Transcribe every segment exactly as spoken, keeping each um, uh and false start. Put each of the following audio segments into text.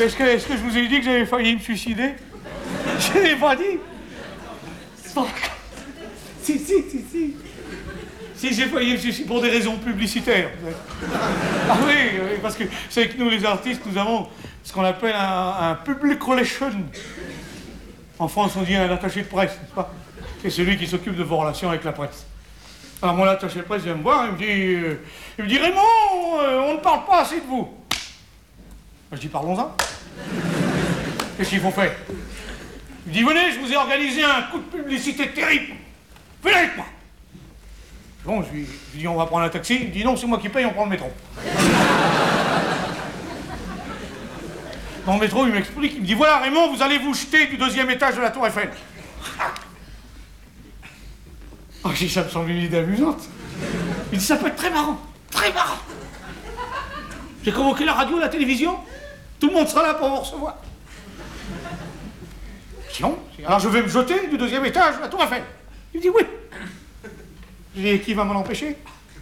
Est-ce que, est-ce que je vous ai dit que j'avais failli me suicider? Je l'ai pas dit. Si, si, si, si. Si, j'ai failli me suicider pour des raisons publicitaires. Ah oui, oui, parce que c'est que nous, les artistes, nous avons ce qu'on appelle un, un public relation. En France, on dit un attaché de presse, n'est-ce pas? C'est celui qui s'occupe de vos relations avec la presse. Alors mon attaché de presse vient me voir, il me dit, euh, il me dit Raymond, euh, on ne parle pas assez de vous. Je dis parlons-en. Qu'est-ce qu'il faut faire? Il me dit venez, je vous ai organisé un coup de publicité terrible. Venez avec moi. Bon, je lui, je lui dis on va prendre un taxi. Il me dit non, c'est moi qui paye, on prend le métro. Dans le métro, il m'explique, il me dit voilà Raymond, vous allez vous jeter du deuxième étage de la Tour Eiffel. Oh, j'ai dit ça me semble une idée amusante. Il dit ça peut être très marrant, très marrant. J'ai convoqué la radio, la télévision, tout le monde sera là pour vous recevoir. Sinon, alors je vais me jeter du deuxième étage de la Tour Eiffel. Il me dit oui. Je dis qui va m'en empêcher?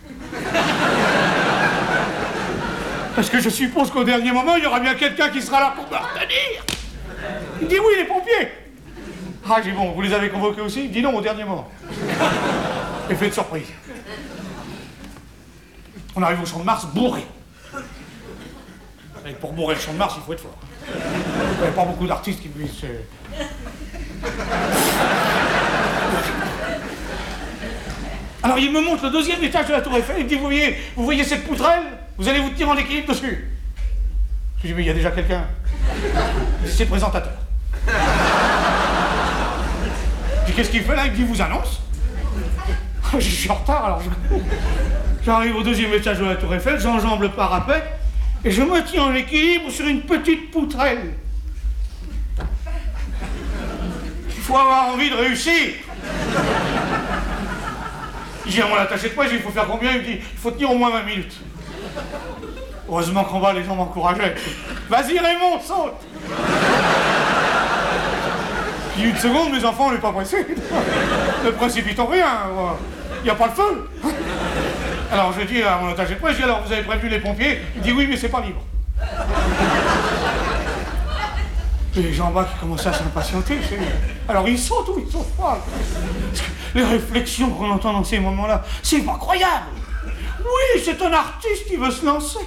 Parce que je suppose qu'au dernier moment, il y aura bien quelqu'un qui sera là pour me retenir. Il me dit oui, les pompiers. Ah, j'ai dit bon, vous les avez convoqués aussi? Il me dit non, au dernier moment. Effet de surprise. On arrive au Champ de Mars bourré. Et pour bourrer le Champ de Mars, il faut être fort. Il n'y a pas beaucoup d'artistes qui puissent... Alors il me montre le deuxième étage de la Tour Eiffel, il me dit, vous voyez, vous voyez cette poutrelle? Vous allez vous tenir en équilibre dessus. Je lui dis, mais il y a déjà quelqu'un. C'est le présentateur. Je dis, qu'est-ce qu'il fait là? Il me dit, vous annonce. Je suis en retard, alors je... J'arrive au deuxième étage de la Tour Eiffel, j'enjambe le parapet, et je me tiens en équilibre sur une petite poutrelle. Il faut avoir envie de réussir. J'ai à mon attaché de presse, il faut faire combien? Il me dit, il faut tenir au moins vingt minutes. Heureusement qu'en bas, les gens m'encourageaient. Vas-y Raymond, saute. Puis une seconde, mes enfants, on n'est pas pressés. Ne précipitons rien, il n'y a pas de feu. Alors je dis à mon attaché de presse, je dis, alors vous avez prévenu les pompiers? Il dit oui, mais c'est pas libre. Et les gens en bas qui commençaient à s'impatienter, alors ils sautent ou ils sautent pas. Les réflexions qu'on entend dans ces moments-là, c'est incroyable. Oui, c'est un artiste qui veut se lancer.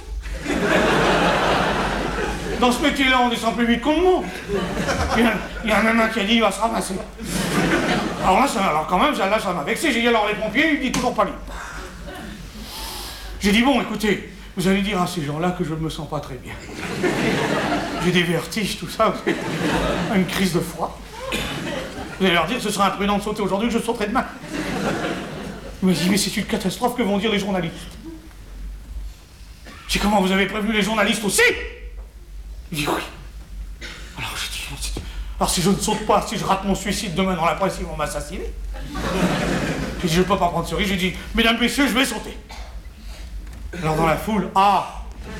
Dans ce métier-là, on descend plus vite qu'on monte. Il y, a, il y a même un qui a dit, il va se ramasser. Alors là, ça, alors quand même, là, ça m'a vexé. J'ai dit, alors les pompiers, il dit toujours pas libre. J'ai dit, bon, écoutez, vous allez dire à ces gens-là que je ne me sens pas très bien. J'ai des vertiges, tout ça, une crise de froid. Vous allez leur dire que ce sera imprudent de sauter aujourd'hui, que je sauterai demain. Il m'a dit, mais c'est une catastrophe, que vont dire les journalistes? J'ai dit, comment vous avez prévenu les journalistes aussi? Il dit, oui. Alors j'ai dit, alors si je ne saute pas, si je rate mon suicide demain dans la presse, ils vont m'assassiner. J'ai dit, je ne peux pas prendre ce risque. J'ai dit, mesdames, messieurs, je vais sauter. Alors dans la foule, ah!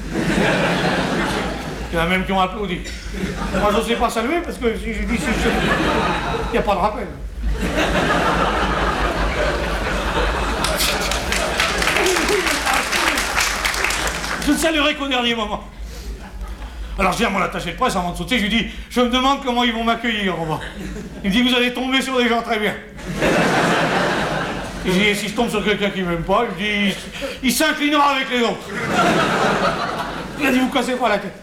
Il y en a même qui ont applaudi. Moi, je n'osais pas saluer parce que si j'ai dit, si je... il n'y a pas de rappel. Je ne saluerai qu'au dernier moment. Alors je dis à mon attaché de presse avant de sauter, je lui dis, je me demande comment ils vont m'accueillir au bas. Il me dit, vous allez tomber sur des gens très bien. Et je dis, si je tombe sur quelqu'un qui ne m'aime pas, il me dit, il s'inclinera avec les autres. Il a dit, vous cassez pas la tête.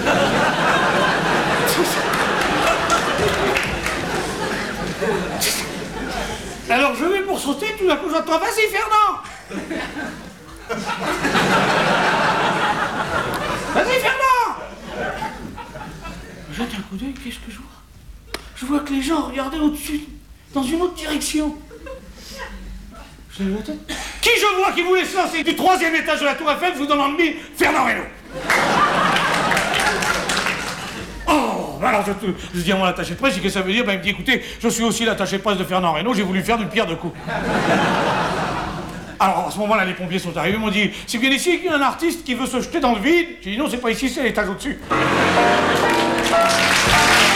Alors je vais pour sauter, tout d'un coup j'entends, vas-y Fernand. Vas-y Fernand. Je jette un coup d'œil, qu'est-ce que je vois? Je vois que les gens regardaient au-dessus, dans une autre direction. Je lève la tête. Qui je vois qui voulait se lancer du troisième étage de la Tour Eiffel, je vous donne en demi, Fernand Reynaud. Oh, alors je, je dis à mon attaché de presse, qu'est-ce que ça veut dire? Ben, il me dit, écoutez, je suis aussi l'attaché de presse de Fernand Reynaud, j'ai voulu faire d'une pierre deux coups. Alors à ce moment-là, les pompiers sont arrivés, ils m'ont dit, c'est bien ici qu'il y a un artiste qui veut se jeter dans le vide? J'ai dit, non, c'est pas ici, c'est l'étage au-dessus.